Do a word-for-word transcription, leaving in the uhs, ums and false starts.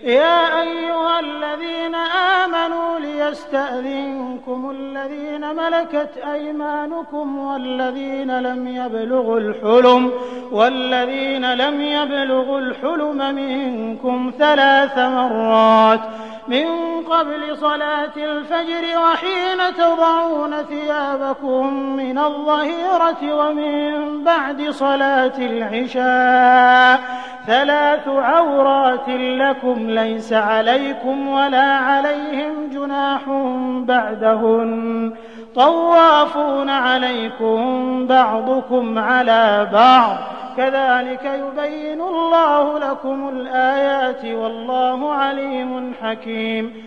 يا أيها الذين آمنوا ليستأذنكم الذين ملكت أيمانكم والذين لم يبلغوا الحلم والذين لم يبلغوا الحلم منكم ثلاث مرات من قبل صلاة الفجر وحين تضعون ثيابكم من الظهيرة ومن بعد صلاة العشاء ثلاث عورات لكم ليس عليكم ولا عليهم جناح بعدهن طوافون عليكم بعضكم على بعض كذلك يبين الله لكم الآيات والله عليم حكيم